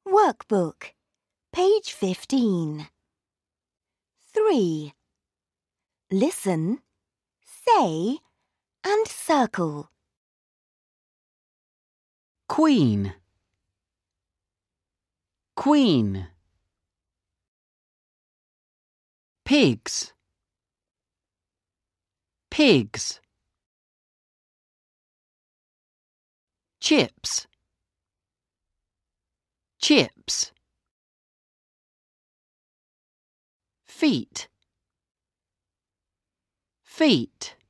Workbook, page 15. 3. Listen, say and circle. Queen, queen. Pigs, pigs. Chips, chips. Feet, feet.